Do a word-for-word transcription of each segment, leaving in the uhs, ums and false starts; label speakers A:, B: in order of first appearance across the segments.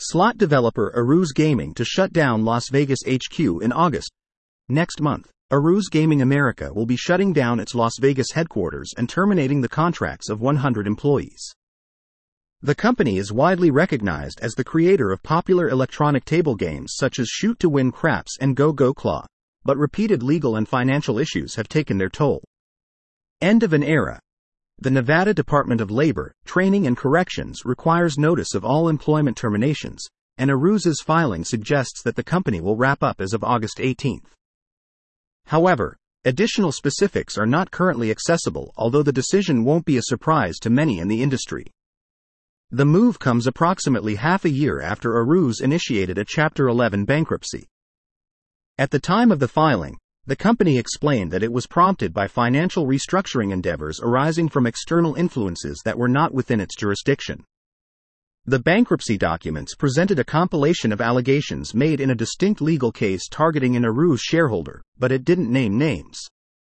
A: Slot developer Aruze Gaming to shut down Las Vegas H Q in August. Next month, Aruze Gaming America will be shutting down its Las Vegas headquarters and terminating the contracts of one hundred employees. The company is widely recognized as the creator of popular electronic table games such as Shoot to Win Craps and Go Go Claw, but repeated legal and financial issues have taken their toll. End of an era. The Nevada Department of Labor, Training and Corrections requires notice of all employment terminations, and Aruze's filing suggests that the company will wrap up as of August eighteenth. However, additional specifics are not currently accessible, although the decision won't be a surprise to many in the industry. The move comes approximately half a year after Aruze initiated a Chapter eleven bankruptcy. At the time of the filing, the company explained that it was prompted by financial restructuring endeavors arising from external influences that were not within its jurisdiction. The bankruptcy documents presented a compilation of allegations made in a distinct legal case targeting an Aruze shareholder, but it didn't name names.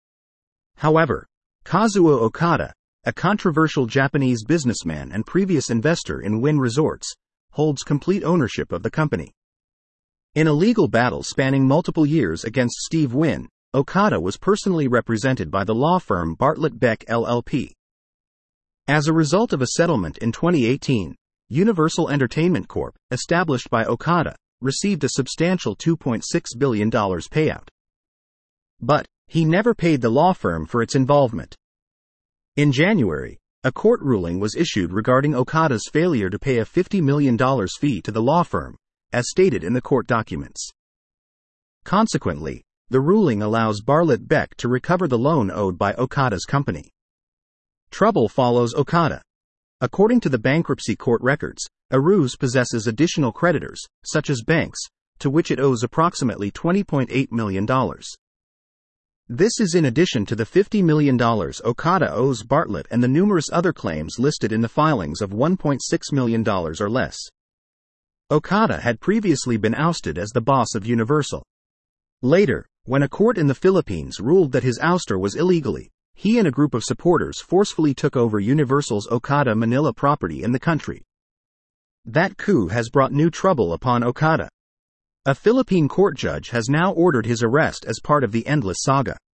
A: However, Kazuo Okada, a controversial Japanese businessman and previous investor in Wynn Resorts, holds complete ownership of the company. In a legal battle spanning multiple years against Steve Wynn, Okada was personally represented by the law firm Bartlett Beck L L P. As a result of a settlement in twenty eighteen, Universal Entertainment Corporation, established by Okada, received a substantial two point six billion dollars payout. But he never paid the law firm for its involvement. In January, a court ruling was issued regarding Okada's failure to pay a fifty million dollars fee to the law firm, as stated in the court documents. Consequently, the ruling allows Bartlett Beck to recover the loan owed by Okada's company. Trouble follows Okada. According to the bankruptcy court records, Aruze possesses additional creditors, such as banks, to which it owes approximately twenty point eight million dollars. This is in addition to the fifty million dollars Okada owes Bartlett and the numerous other claims listed in the filings of one point six million dollars or less. Okada had previously been ousted as the boss of Universal. Later, when a court in the Philippines ruled that his ouster was illegally, he and a group of supporters forcefully took over Universal's Okada Manila property in the country. That coup has brought new trouble upon Okada. A Philippine court judge has now ordered his arrest as part of the endless saga.